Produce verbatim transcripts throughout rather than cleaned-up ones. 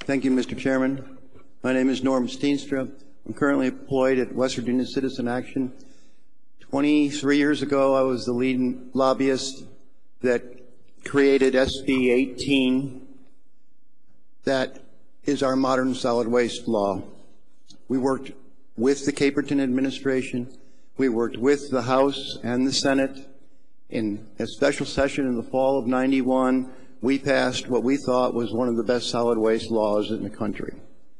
Thank you, Mister Chairman. My name is Norm Steenstra. I'm currently employed at West Virginia Citizen Action. twenty-three years ago, I was the lead lobbyist that created S B eighteen. That is our modern solid waste law. We worked with the Caperton administration. We worked with the House and the Senate. In a special session in the fall of ninety-one, we passed what we thought was one of the best solid waste laws in the country.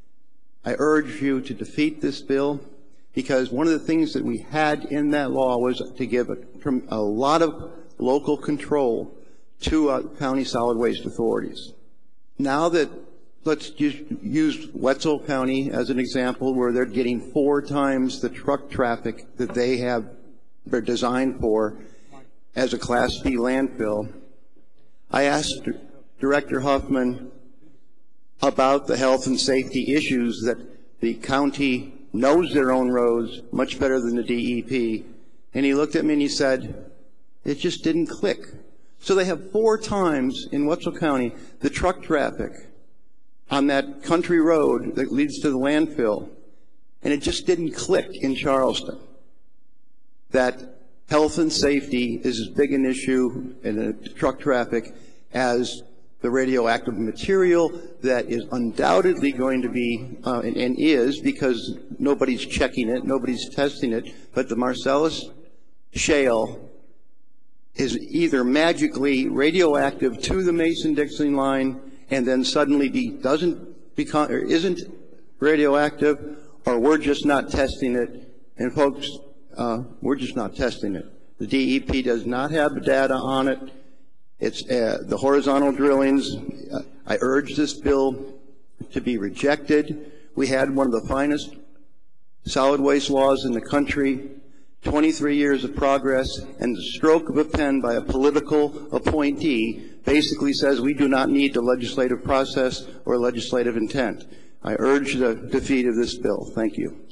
I urge you to defeat this bill because one of the things that we had in that law was to give a, a lot of local control to uh, county solid waste authorities. Now that, let's use, use Wetzel County as an example, where they're getting four times the truck traffic that they have, they're designed for as a Class B landfill. I asked Director Huffman about the health and safety issues that the county knows their own roads much better than the D E P, and he looked at me and he said, it just didn't click. So they have four times in Wetzel County the truck traffic on that country road that leads to the landfill, and it just didn't click in Charleston that health and safety is as big an issue in the truck traffic as the radioactive material that is undoubtedly going to be, uh, and, and is, because nobody's checking it, nobody's testing it, but the Marcellus Shale is either magically radioactive to the Mason-Dixon line and then suddenly be, doesn't become, or isn't radioactive, or we're just not testing it. And folks, uh, we're just not testing it. The D E P does not have data on it. It's uh, the horizontal drillings. Uh, I urge this bill to be rejected. We had one of the finest solid waste laws in the country, twenty-three years of progress, and the stroke of a pen by a political appointee basically says we do not need the legislative process or legislative intent. I urge the defeat of this bill. Thank you.